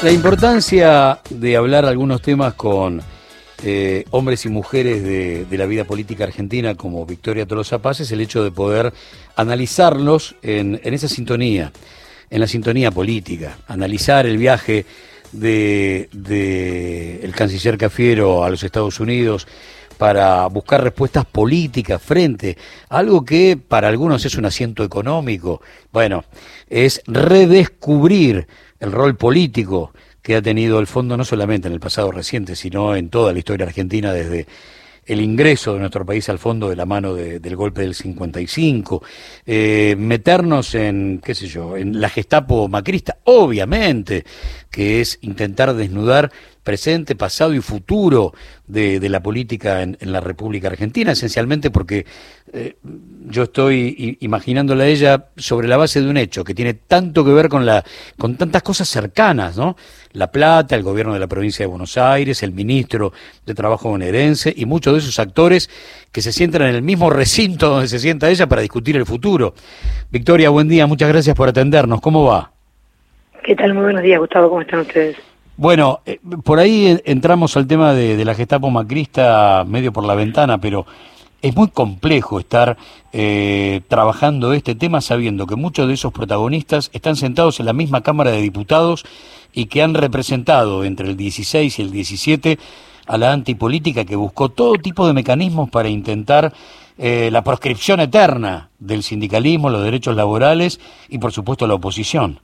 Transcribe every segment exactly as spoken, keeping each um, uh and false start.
La importancia de hablar algunos temas con eh, hombres y mujeres de, de la vida política argentina como Victoria Tolosa Paz es el hecho de poder analizarlos en, en esa sintonía, en la sintonía política, analizar el viaje de, de el canciller Cafiero a los Estados Unidos para buscar respuestas políticas frente a algo que para algunos es un asiento económico. Bueno, es redescubrir el rol político que ha tenido el fondo no solamente en el pasado reciente, sino en toda la historia argentina desde el ingreso de nuestro país al fondo de la mano de, del golpe del cincuenta y cinco, eh, meternos en, qué sé yo, en la Gestapo macrista, obviamente, que es intentar desnudar presente, pasado y futuro de, de la política en, en la República Argentina, esencialmente porque eh, yo estoy imaginándola a ella sobre la base de un hecho que tiene tanto que ver con la con tantas cosas cercanas, ¿no? La Plata, el gobierno de la provincia de Buenos Aires, el ministro de Trabajo bonaerense y muchos de esos actores que se sientan en el mismo recinto donde se sienta ella para discutir el futuro. Victoria, buen día, muchas gracias por atendernos. ¿Cómo va? ¿Qué tal? Muy buenos días, Gustavo. ¿Cómo están ustedes? Bueno, eh, por ahí entramos al tema de, de la Gestapo macrista medio por la ventana, pero es muy complejo estar eh, trabajando este tema sabiendo que muchos de esos protagonistas están sentados en la misma Cámara de Diputados y que han representado entre el dieciséis y el diecisiete a la antipolítica que buscó todo tipo de mecanismos para intentar eh, la proscripción eterna del sindicalismo, los derechos laborales y por supuesto la oposición.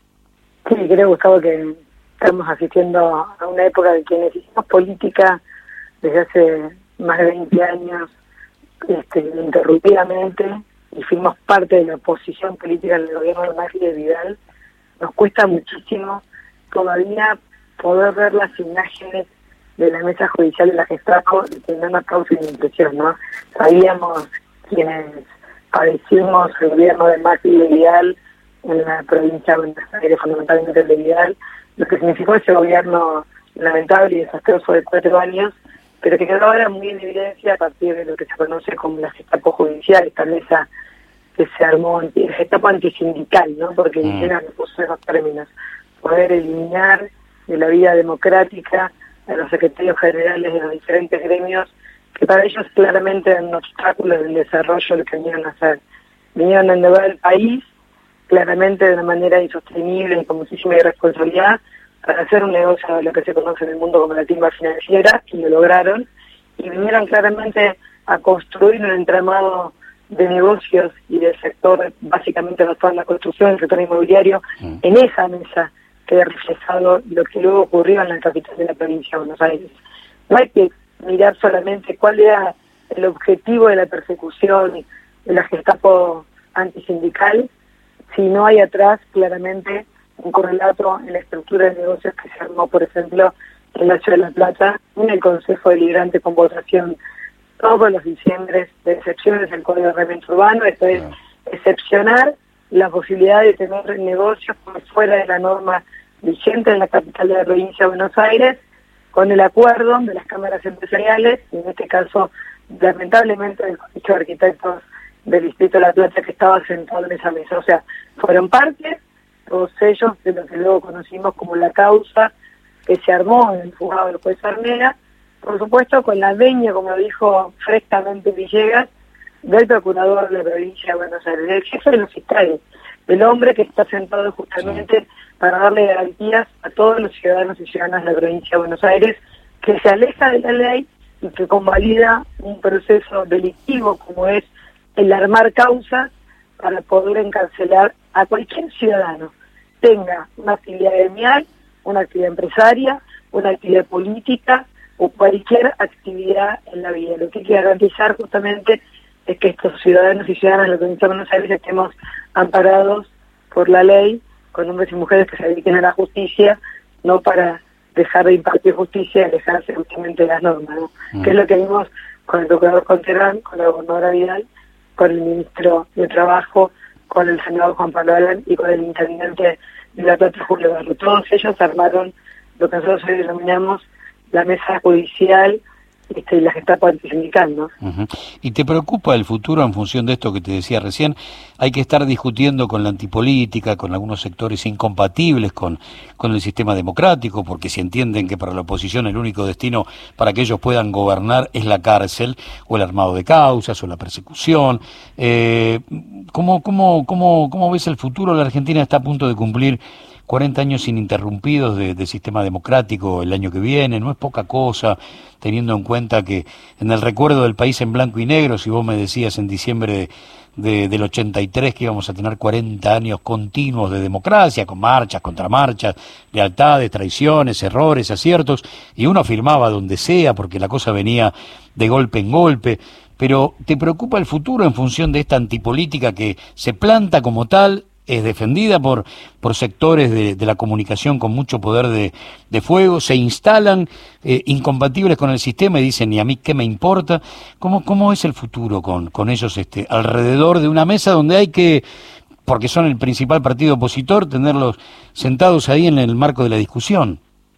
Sí, creo, Gustavo, que estamos asistiendo a una época de quienes hicimos política desde hace más de veinte años este, interrumpidamente y fuimos parte de la oposición política del gobierno de Macri y de Vidal. Nos cuesta muchísimo todavía poder ver las imágenes de la mesa judicial de la Gestapo y que no nos causen impresión, ¿no? Sabíamos quienes padecimos el gobierno de Macri y de Vidal en la provincia de Buenos Aires, fundamentalmente el de Vidal, lo que significó ese gobierno lamentable y desastroso de cuatro años, pero que quedó ahora muy en evidencia a partir de lo que se conoce como la Gestapo judicial, esta mesa que se armó, el Gestapo antisindical, ¿no? Porque mm. le puso esos términos, poder eliminar de la vida democrática a los secretarios generales de los diferentes gremios, que para ellos claramente eran un obstáculo del desarrollo de lo que vinieron a hacer. Vinieron a endeudar el país, claramente de una manera insostenible y con muchísima irresponsabilidad, para hacer un negocio de lo que se conoce en el mundo como la timba financiera, y lo lograron, y vinieron claramente a construir un entramado de negocios y del sector, básicamente basado en la construcción, el sector inmobiliario, mm. en esa mesa queda reflejado lo que luego ocurrió en la capital de la provincia de Buenos Aires. No hay que mirar solamente cuál era el objetivo de la persecución de la Gestapo antisindical, si no hay atrás claramente un correlato en la estructura de negocios que se armó, por ejemplo, en la Ciudad de La Plata, en el Consejo Deliberante con votación todos los diciembres de excepciones del Código de Reglamento Urbano, esto es excepcionar la posibilidad de tener negocios por fuera de la norma vigente en la capital de la provincia de Buenos Aires, con el acuerdo de las cámaras empresariales, y en este caso, lamentablemente, del Colegio de Arquitectos del Distrito de La Plata, que estaba sentado en esa mesa. O sea, fueron parte, todos ellos, de lo que luego conocimos como la causa que se armó en el juzgado del juez Armera, por supuesto con la veña, como lo dijo frescamente Villegas, del procurador de la provincia de Buenos Aires, del jefe de los fiscales, del hombre que está sentado justamente para darle garantías a todos los ciudadanos y ciudadanas de la provincia de Buenos Aires, que se aleja de la ley y que convalida un proceso delictivo como es el armar causas para poder encarcelar a cualquier ciudadano, tenga una actividad gremial, una actividad empresaria, una actividad política o cualquier actividad en la vida. Lo que hay que garantizar justamente es que estos ciudadanos y ciudadanas de la provincia de Buenos Aires estemos amparados por la ley, con hombres y mujeres que se dediquen a la justicia, no para dejar de impartir justicia y alejarse justamente de las normas, ¿no? Mm. Que es lo que vimos con el procurador Conterán, con la gobernadora Vidal, con el ministro de Trabajo, con el senador Juan Pablo Alán y con el intendente de La Plata, Julio Barro. Todos ellos armaron lo que nosotros hoy denominamos la mesa judicial este, y la Gestapo antisindical, ¿no? Uh-huh. ¿Y te preocupa el futuro en función de esto que te decía recién? Hay que estar discutiendo con la antipolítica, con algunos sectores incompatibles con, con el sistema democrático, porque si entienden que para la oposición el único destino para que ellos puedan gobernar es la cárcel, o el armado de causas, o la persecución. Eh, ¿cómo, cómo, cómo, ¿Cómo ves el futuro? La Argentina está a punto de cumplir cuarenta años ininterrumpidos de, de sistema democrático el año que viene, no es poca cosa, teniendo en cuenta que en el recuerdo del país en blanco y negro, si vos me decías en diciembre de, de, del ochenta y tres que íbamos a tener cuarenta años continuos de democracia, con marchas, contramarchas, lealtades, traiciones, errores, aciertos, y uno afirmaba donde sea, porque la cosa venía de golpe en golpe. Pero ¿te preocupa el futuro en función de esta antipolítica que se planta como tal, es defendida por, por sectores de, de la comunicación con mucho poder de, de fuego, se instalan eh, incompatibles con el sistema y dicen, ¿y a mí qué me importa? ¿Cómo, cómo es el futuro con, con ellos este, alrededor de una mesa donde hay que, porque son el principal partido opositor, tenerlos sentados ahí en el marco de la discusión?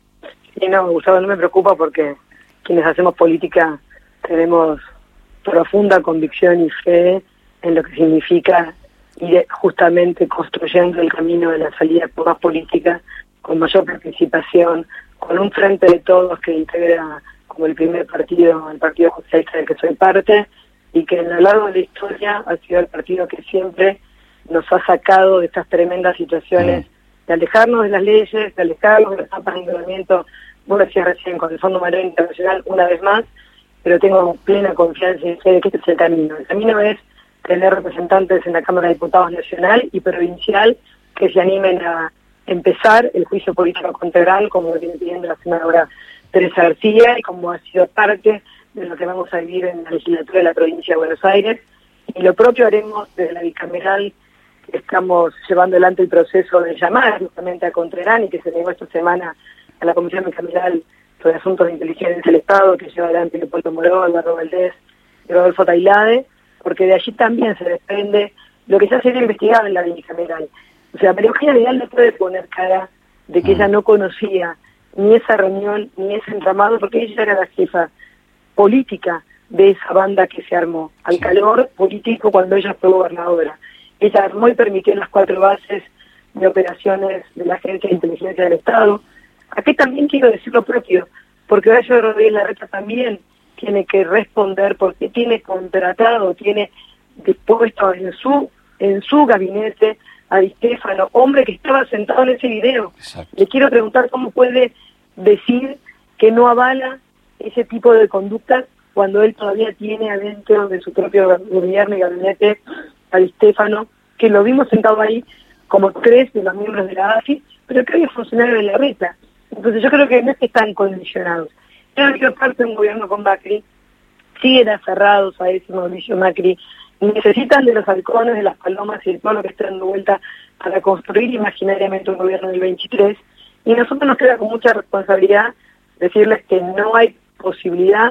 Sí, no, Gustavo, no me preocupa porque quienes hacemos política tenemos profunda convicción y fe en lo que significa ir justamente construyendo el camino de la salida con más política, con mayor participación, con un frente de todos que integra como el primer partido, el Partido Socialista del que soy parte, y que a lo largo de la historia ha sido el partido que siempre nos ha sacado de estas tremendas situaciones de alejarnos de las leyes, de alejarnos de las trampas de endeudamiento. Vos decías recién con el Fondo Monetario Internacional una vez más, pero tengo plena confianza y fe de que este es el camino. El camino es tener representantes en la Cámara de Diputados nacional y provincial que se animen a empezar el juicio político contra, como lo viene pidiendo la senadora Teresa García y como ha sido parte de lo que vamos a vivir en la legislatura de la provincia de Buenos Aires. Y lo propio haremos desde la bicameral, que estamos llevando adelante el proceso de llamar justamente a Contrerán y que se llegó esta semana a la Comisión Bicameral sobre Asuntos de Inteligencia del Estado, que lleva adelante Leopoldo Moró, Eduardo Valdés y Rodolfo Tailade, porque de allí también se desprende lo que ya se ha investigado en la bicameral. O sea, María Eugenia Vidal no puede poner cara de que ella no conocía ni esa reunión, ni ese entramado, porque ella era la jefa política de esa banda que se armó, al calor político cuando ella fue gobernadora. Ella armó y permitió las cuatro bases de operaciones de la Agencia de Inteligencia del Estado. Aquí también quiero decir lo propio, porque Horacio Rodríguez Larreta también tiene que responder porque tiene contratado, tiene dispuesto en su en su gabinete a Di Stéfano, hombre que estaba sentado en ese video. Exacto. Le quiero preguntar cómo puede decir que no avala ese tipo de conductas cuando él todavía tiene adentro de su propio gobierno y gabinete a Di Stéfano, que lo vimos sentado ahí como tres de los miembros de la A F I, pero que hoy es funcionario de Larreta. Entonces yo creo que no es que están condicionados. Yo creo que parte de un gobierno con Macri, siguen aferrados a ese Mauricio Macri, necesitan de los halcones, de las palomas y de todo lo que está dando vuelta para construir imaginariamente un gobierno del veintitrés, y nosotros nos queda con mucha responsabilidad decirles que no hay posibilidad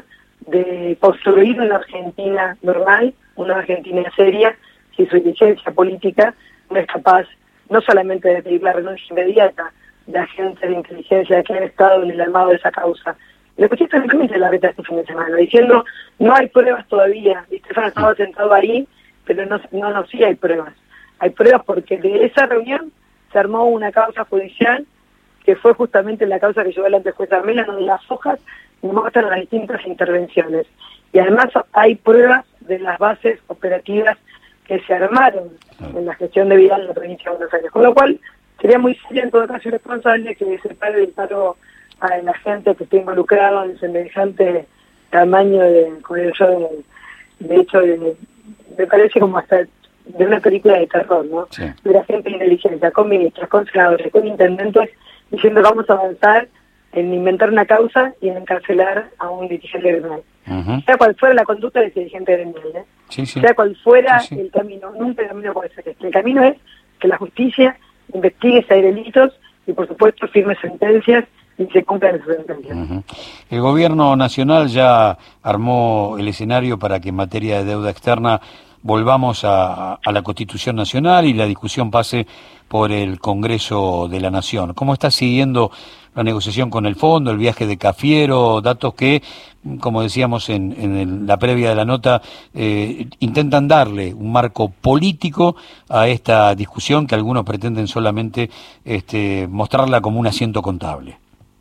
de construir una Argentina normal, una Argentina seria, si su dirigencia política no es capaz no solamente de pedir la renuncia inmediata de agentes de inteligencia que han estado en el armado de esa causa. Lo escuché también de Larreta este fin de semana, diciendo, no hay pruebas todavía. Di Stéfano estaba sentado ahí, pero no, no, no, sí hay pruebas. Hay pruebas porque de esa reunión se armó una causa judicial, que fue justamente la causa que llevó adelante el juez Armela, donde las hojas muestran las distintas intervenciones. Y además hay pruebas de las bases operativas que se armaron en la gestión de Vidal en la provincia de Buenos Aires. Con lo cual, sería muy serio en todo caso irresponsable que se pague el paro a la gente que esté involucrado en semejante tamaño de, con el yo de, de hecho de, me parece como hasta de una película de terror, ¿no? Sí. De la gente de inteligencia, con ministros, con senadores, con intendentes, diciendo vamos a avanzar en inventar una causa y en encarcelar a un dirigente gremial. Uh-huh. Sea cual fuera la conducta de ese dirigente gremial, ¿eh? Sí, sí. Sea cual fuera sí, sí. el camino, nunca el camino puede ser este. El camino es que la justicia investigue si hay delitos y por supuesto firme sentencias y se cumplan esas sentencias. Uh-huh. El gobierno nacional ya armó el escenario para que en materia de deuda externa volvamos a, a la Constitución Nacional y la discusión pase por el Congreso de la Nación. ¿Cómo está siguiendo la negociación con el fondo, el viaje de Cafiero, datos que, como decíamos en, en el, la previa de la nota, eh, intentan darle un marco político a esta discusión que algunos pretenden solamente este, mostrarla como un asiento contable?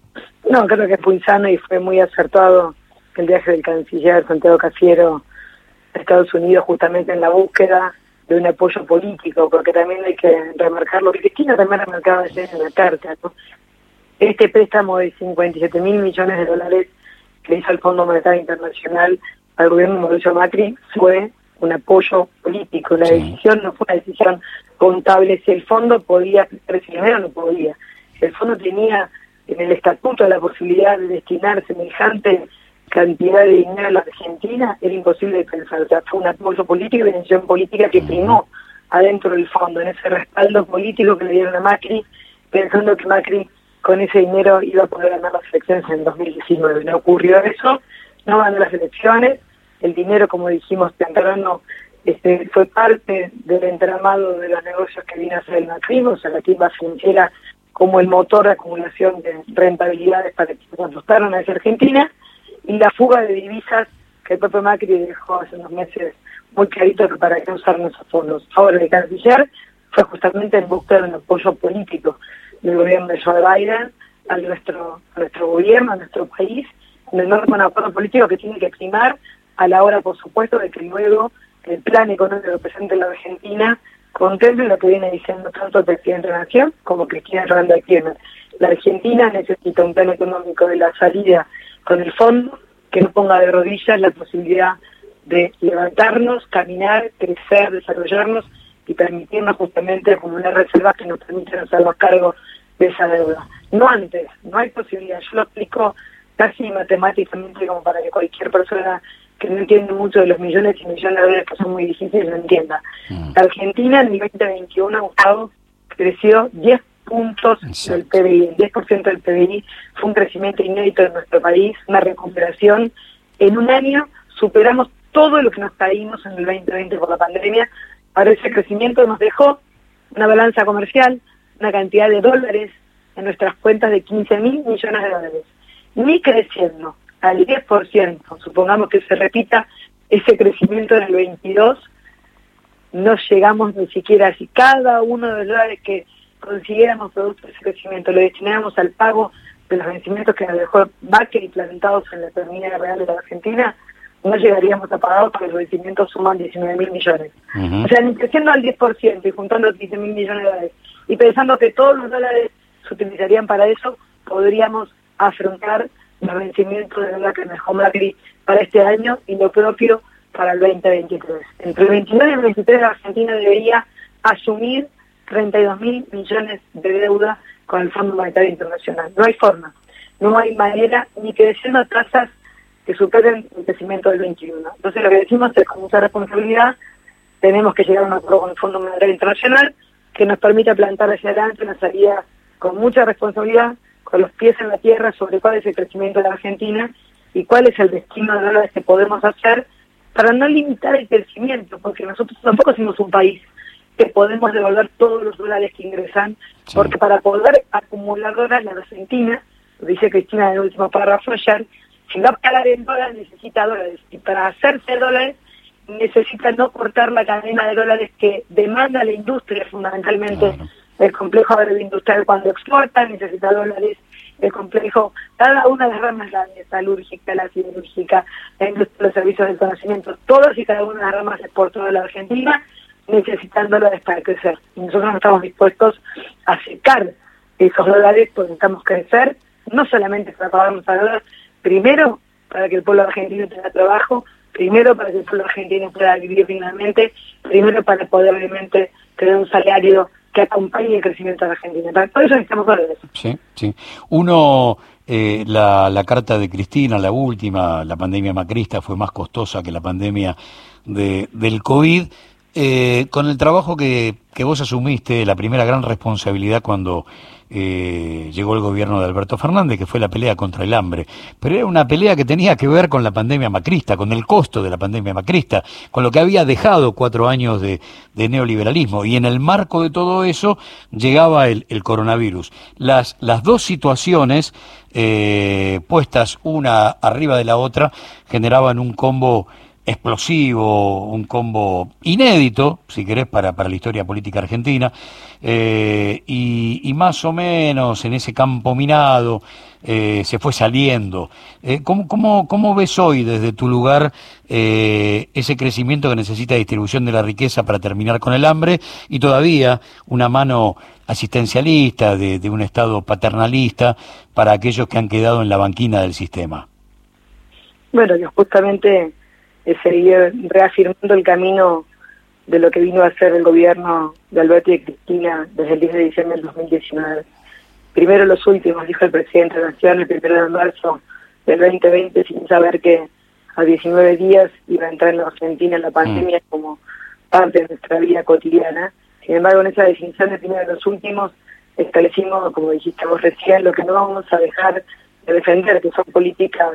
No, creo que fue insano y fue muy acertado el viaje del canciller Santiago Cafiero a Estados Unidos, justamente en la búsqueda de un apoyo político, porque también hay que remarcar lo que Cristina también remarcaba ayer en la carta, ¿no? Este préstamo de cincuenta y siete mil millones de dólares que hizo el Fondo Monetario Internacional al gobierno de Mauricio Macri fue un apoyo político. La sí. decisión no fue una decisión contable. Si el fondo podía prestar ese dinero, no podía. Si el fondo tenía en el estatuto la posibilidad de destinar semejante cantidad de dinero a la Argentina, era imposible de pensar. O sea, fue un apoyo político y una decisión política que primó adentro del fondo, en ese respaldo político que le dieron a Macri, pensando que Macri con ese dinero iba a poder ganar las elecciones en dos mil diecinueve. No ocurrió eso, no ganó las elecciones, el dinero, como dijimos temprano, este, fue parte del entramado de los negocios que vino a hacer el macrismo, o sea, la actividad financiera como el motor de acumulación de rentabilidades para que se apostaron a esa Argentina, y la fuga de divisas que el propio Macri dejó hace unos meses muy clarito que para qué usar esos fondos. Ahora, el canciller fue justamente en busca de un apoyo político del gobierno de Joe Biden a nuestro, a nuestro gobierno, a nuestro país, en el marco de un acuerdo político que tiene que primar a la hora, por supuesto, de que luego el plan económico que presente la Argentina contemple lo que viene diciendo tanto el presidente de la Nación como Cristina Fernández de Kirchner. La Argentina necesita un plan económico de la salida con el fondo que no ponga de rodillas la posibilidad de levantarnos, caminar, crecer, desarrollarnos y permitirnos justamente acumular reservas que nos permitan hacernos cargo de esa deuda. No antes, no hay posibilidad. Yo lo explico casi matemáticamente como para que cualquier persona que no entiende mucho de los millones y millones de dólares que son muy difíciles lo entienda. Mm. La Argentina en el veinte veintiuno, Gustavo, creció diez puntos Exacto. del P B I, el diez por ciento del P B I, fue un crecimiento inédito en nuestro país, una recuperación. En un año superamos todo lo que nos caímos en el veinte veinte por la pandemia. Ahora ese crecimiento nos dejó una balanza comercial, una cantidad de dólares en nuestras cuentas de quince mil millones de dólares. Ni creciendo al diez por ciento, supongamos que se repita ese crecimiento en el veintidós, no llegamos ni siquiera a si cada uno de los dólares que consiguiéramos producto de ese crecimiento lo destináramos al pago de los vencimientos que nos dejó Macri implantados en la economía real de la Argentina, no llegaríamos a pagar porque los vencimientos suman diecinueve mil millones. Uh-huh. O sea, ni creciendo al diez por ciento y juntando quince mil millones de dólares y pensando que todos los dólares se utilizarían para eso, podríamos afrontar los vencimientos de deuda que dejó Macri para este año y lo propio para el veinte veintitrés. Entre el veintinueve y el veintitrés la Argentina debería asumir treinta y dos mil millones de deuda con el Fondo Monetario Internacional. No hay forma, no hay manera ni creciendo a tasas que superen el crecimiento del veintiuno. Entonces lo que decimos es, con mucha responsabilidad, tenemos que llegar a un acuerdo con el Fondo Monetario Internacional que nos permita plantar hacia adelante una salida con mucha responsabilidad, con los pies en la tierra sobre cuál es el crecimiento de la Argentina y cuál es el destino de dólares que podemos hacer para no limitar el crecimiento, porque nosotros tampoco somos un país que podemos devolver todos los dólares que ingresan, sí. porque para poder acumular dólares la Argentina, lo dice Cristina en el último párrafo ayer, si va a pagar en dólares necesita dólares, y para hacerse dólares necesita no cortar la cadena de dólares que demanda la industria, fundamentalmente claro. el complejo agroindustrial cuando exporta necesita dólares, el complejo, cada una de las ramas, la metalúrgica, la siderúrgica, la industria, los servicios del conocimiento, todas y cada una de las ramas exportadoras de la Argentina necesitan dólares para crecer. Y nosotros no estamos dispuestos a secar esos dólares porque necesitamos crecer, no solamente para pagar nuestras deudas, primero para que el pueblo argentino tenga trabajo, primero para que el pueblo argentino pueda vivir dignamente, primero para poder realmente tener un salario que acompañe el crecimiento de la Argentina. Por eso necesitamos dólares. Sí, sí. Uno, eh, la, la carta de Cristina, la última, la pandemia macrista fue más costosa que la pandemia de, del COVID. Eh, con el trabajo que, que vos asumiste, la primera gran responsabilidad cuando eh, llegó el gobierno de Alberto Fernández, que fue la pelea contra el hambre, pero era una pelea que tenía que ver con la pandemia macrista, con el costo de la pandemia macrista, con lo que había dejado cuatro años de, de neoliberalismo, y en el marco de todo eso llegaba el, el coronavirus. Las, las dos situaciones eh, puestas una arriba de la otra generaban un combo explosivo, un combo inédito, si querés, para, para la historia política argentina, eh, y, y más o menos en ese campo minado eh, se fue saliendo. Eh, ¿cómo, cómo, ¿Cómo ves hoy desde tu lugar eh, ese crecimiento que necesita distribución de la riqueza para terminar con el hambre y todavía una mano asistencialista de, de un Estado paternalista para aquellos que han quedado en la banquina del sistema? Bueno, yo justamente es seguir reafirmando el camino de lo que vino a hacer el gobierno de Alberto y de Cristina desde el diez de diciembre del dos mil diecinueve. Primero los últimos, dijo el presidente de la Nación el primero de marzo del veinte veinte, sin saber que a diecinueve días iba a entrar en la Argentina la pandemia mm. como parte de nuestra vida cotidiana. Sin embargo, en esa definición de primero de los últimos, establecimos, como dijiste vos recién, lo que no vamos a dejar de defender, que son políticas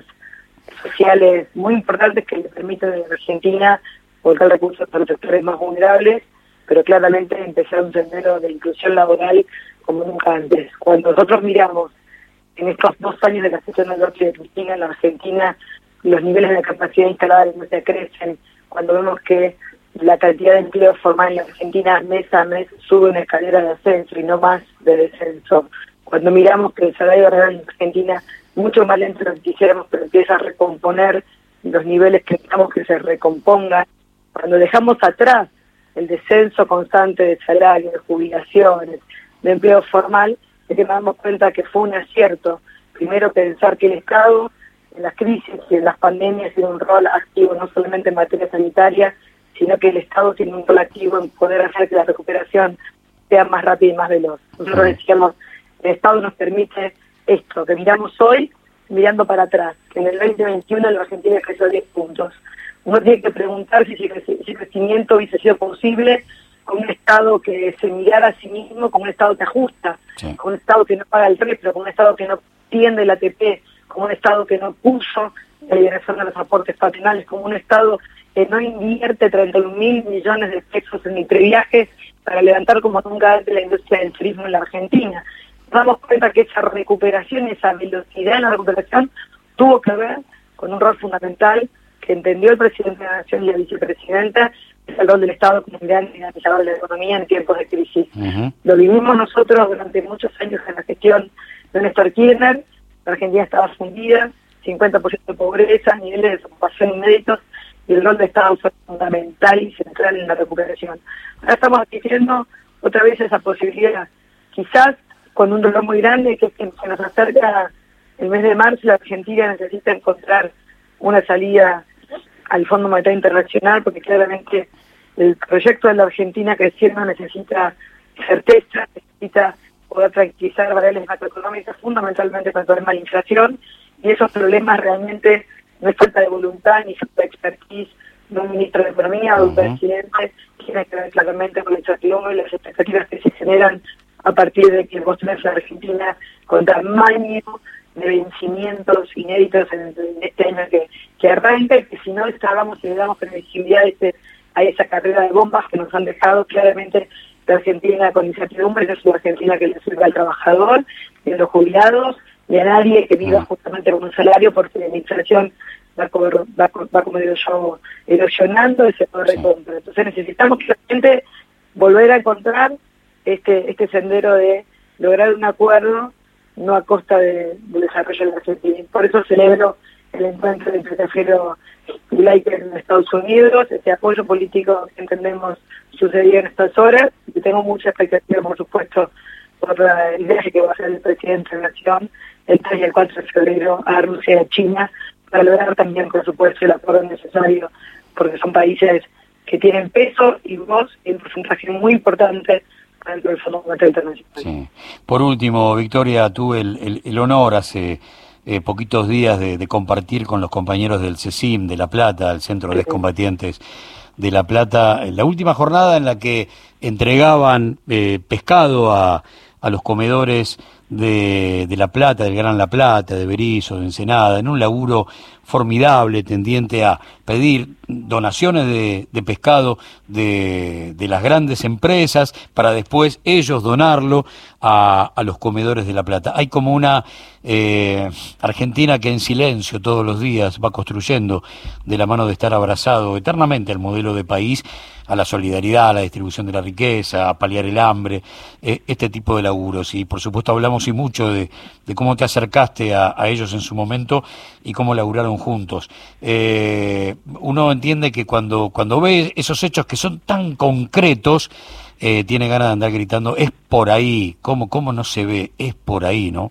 sociales muy importantes que le permiten a la Argentina volcar recursos para los sectores más vulnerables, pero claramente empezar un sendero de inclusión laboral como nunca antes. Cuando nosotros miramos en estos dos años de la gestión de Alberto y de Cristina en la Argentina, los niveles de capacidad instalada de industria crecen, cuando vemos que la cantidad de empleo formal en la Argentina mes a mes sube una escalera de ascenso y no más de descenso, cuando miramos que el salario real en Argentina mucho más lento de lo que quisiéramos, pero empieza a recomponer los niveles que necesitamos que se recompongan. Cuando dejamos atrás el descenso constante de salarios, de jubilaciones, de empleo formal, es que nos damos cuenta que fue un acierto. Primero, pensar que el Estado, en las crisis y en las pandemias, tiene un rol activo no solamente en materia sanitaria, sino que el Estado tiene un rol activo en poder hacer que la recuperación sea más rápida y más veloz. Nosotros decíamos, el Estado nos permite esto, que miramos hoy, mirando para atrás, que en el veinte veintiuno la Argentina creció diez puntos. Uno tiene que preguntar si ese crecimiento hubiese sido posible con un Estado que se mirara a sí mismo, con un Estado que ajusta, sí. con un Estado que no paga el repro, con un Estado que no tiende el A T P, con un Estado que no puso la liberación de los aportes patronales, con un Estado que no invierte treinta y un mil millones de pesos en microviajes para levantar como nunca antes la industria del turismo en la Argentina. Nos damos cuenta que esa recuperación, esa velocidad en la recuperación tuvo que ver con un rol fundamental que entendió el presidente de la Nación y la vicepresidenta, que es el rol del Estado como gran dinamizador de la economía en tiempos de crisis. Uh-huh. Lo vivimos nosotros durante muchos años en la gestión de Néstor Kirchner. La Argentina estaba fundida, cincuenta por ciento de pobreza, niveles de desocupación inéditos, y el rol del Estado fue fundamental y central en la recuperación. Ahora estamos adquiriendo otra vez esa posibilidad, quizás con un dolor muy grande, que es que se nos acerca el mes de marzo, la Argentina necesita encontrar una salida al Fondo Monetario Internacional, porque claramente el proyecto de la Argentina creciendo necesita certeza, necesita poder tranquilizar variables macroeconómicas, fundamentalmente para el problema de la inflación, y esos problemas realmente no es falta de voluntad ni falta de expertise de un ministro de Economía o de un uh-huh. presidente, tiene que ver claramente con la incertidumbre y las expectativas que se generan a partir de que vos tenés la Argentina con tamaño de vencimientos inéditos en, en este año que, que arranca, y que si no estábamos y le damos previsibilidad a, este, a esa carrera de bombas que nos han dejado claramente la Argentina con incertidumbre. No es una Argentina que le sirva al trabajador, ni a los jubilados, ni a nadie que viva justamente con un salario, porque la inflación va como, va, va como digo yo, erosionando ese poder de compra. Entonces necesitamos claramente volver a encontrar este este sendero de lograr un acuerdo, no a costa de, del desarrollo de la Argentina. Por eso celebro el encuentro del consejero Blinken en Estados Unidos, ese apoyo político que entendemos sucedió en estas horas, y tengo mucha expectativa, por supuesto, por el viaje que va a hacer el presidente de la Nación el tres y el cuatro de febrero a Rusia y a China, para lograr también, por supuesto, el acuerdo necesario, porque son países que tienen peso y voz y un porcentaje muy importante dentro del Fondo Monetario Internacional. Sí. Por último, Victoria, tuve el, el, el honor hace eh, poquitos días de, de compartir con los compañeros del CECIM de La Plata, el Centro de Excombatientes de La Plata, en la última jornada en la que entregaban eh, pescado a, a los comedores de, de La Plata, del Gran La Plata, de Berisso, de Ensenada, en un laburo formidable tendiente a pedir donaciones de, de pescado de, de las grandes empresas para después ellos donarlo a, a los comedores de La Plata. Hay como una eh, Argentina que en silencio todos los días va construyendo de la mano de estar abrazado eternamente al modelo de país, a la solidaridad, a la distribución de la riqueza, a paliar el hambre, eh, este tipo de laburos. Y por supuesto hablamos y mucho de, de cómo te acercaste a, a ellos en su momento y cómo laburaron juntos. Eh, uno entiende que cuando, cuando ve esos hechos que son tan concretos, eh, tiene ganas de andar gritando, es por ahí, ¿cómo, cómo no se ve? Es por ahí, ¿no?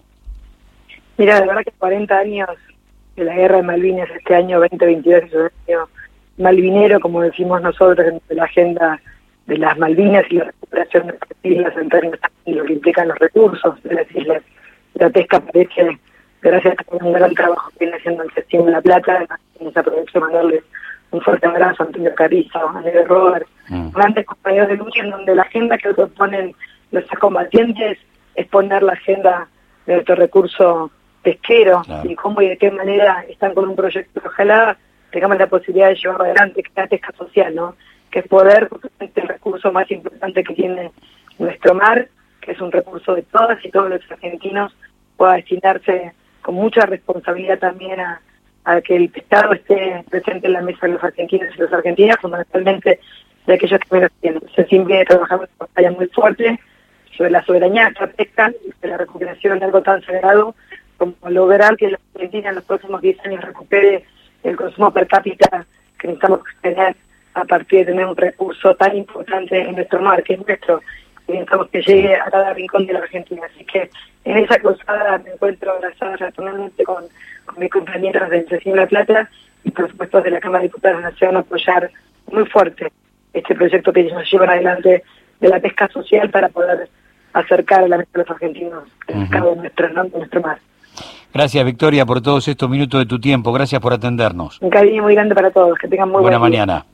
Mira, de verdad que cuarenta años de la guerra de Malvinas, este año veinte veintidós es un año malvinero, como decimos nosotros, en la agenda de las Malvinas y la recuperación de las islas en términos de lo que implican los recursos de las islas. La pesca parece, gracias a un gran trabajo que viene haciendo el Festival de La Plata, nos aprovecho de mandarles un fuerte abrazo a Antonio Carrizo, a Negro Robert, mm. grandes compañeros de lucha, en donde la agenda que proponen los combatientes es poner la agenda de nuestro recurso pesquero, claro. Y cómo y de qué manera están con un proyecto que ojalá tengamos la posibilidad de llevarlo adelante, que es la pesca social, ¿no? Que es poder, justamente el recurso más importante que tiene nuestro mar, que es un recurso de todas y todos los argentinos, pueda destinarse con mucha responsabilidad también a, a que el pescado esté presente en la mesa de los argentinos y las argentinas, fundamentalmente de aquellos que menos tienen. Se siempre trabajamos en batalla muy fuerte sobre la soberanía de la pesca y de la recuperación de algo tan sagrado como lograr que la Argentina en los próximos diez años recupere el consumo per cápita que necesitamos tener a partir de tener un recurso tan importante en nuestro mar, que es nuestro, y necesitamos que llegue a cada rincón de la Argentina. Así que en esa cruzada me encuentro abrazada personalmente con, con mis compañeros del Festival de La Plata y por supuesto de la Cámara de Diputados de la Nación a apoyar muy fuerte este proyecto que ellos llevan adelante de la pesca social para poder acercar a la mesa de los argentinos el pescado de nuestro, ¿no? de nuestro mar. Gracias, Victoria, por todos estos minutos de tu tiempo. Gracias por atendernos. Un cariño muy grande para todos. Que tengan muy buena buen día. mañana.